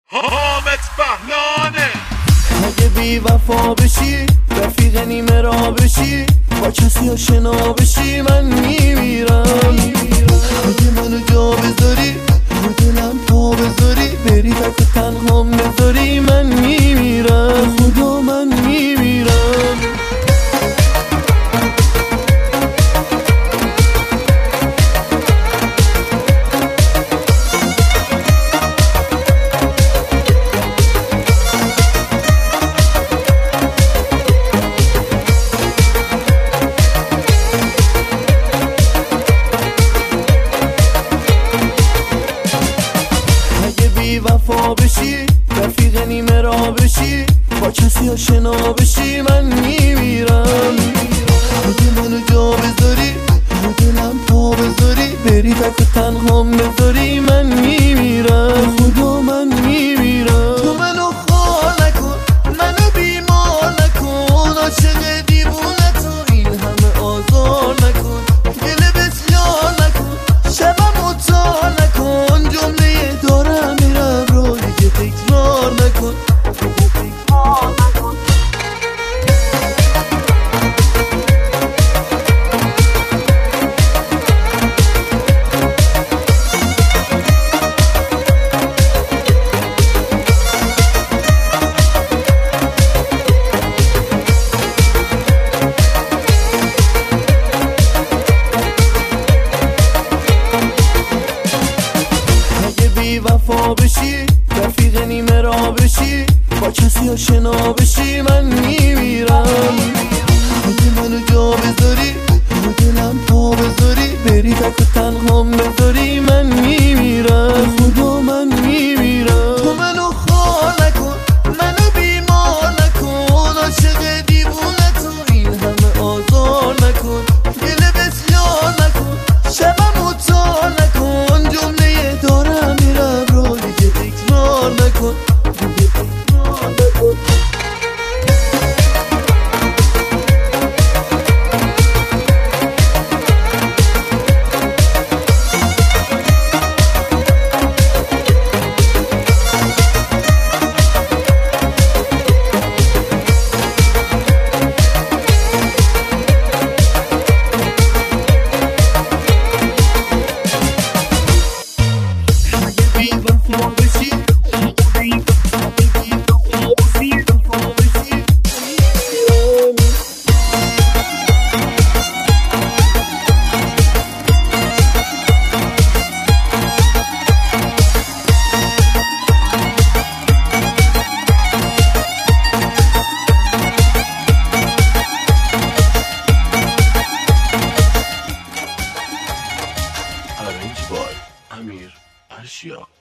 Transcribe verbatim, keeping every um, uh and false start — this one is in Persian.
حامد بهلانه. اگه بی وفا بشی رفیق نیمه را بشی با کسی آشنا بشی من میمیرم. اگه منو جا بذاری رو دلم پا بذاری بری تک و تنهام بذاری من میمیرم. خدا من میمیرم. وفا بشی رفیق نیمه را بشی با کسی آشنا بشی من میمیرم. اگه منو جا بذاری رو دلم پا بذاری بری تک و تنهام بذاری من میمیرم. خدا من میمیرم. تو منو خواه نکن منو بیمار نکن عاشق دیوونه تو این همه آزار نکن دل بسیار نکن شبم اتار نکن جمله دارم میرم رو دیگه تکرار نکن تکرار نکن. وفا بشی رفیق نیمه را بشی با کسی آشنا بشی من میمیرم. اگه منو جا بذاری رو دلم پا بذاری بری تک و تنهام بذاری من میمیرم. خدا من میمیرم. تو منو خواه نکن منو بیمار نکن عاشق دیوونه تو این همه آزار نکن دل بسیار نکن شبم اتار نکن جمله دارم میرم رو دیگه تکرار نکن دیگه تکرار نکن. Arranged by Amir Arshia.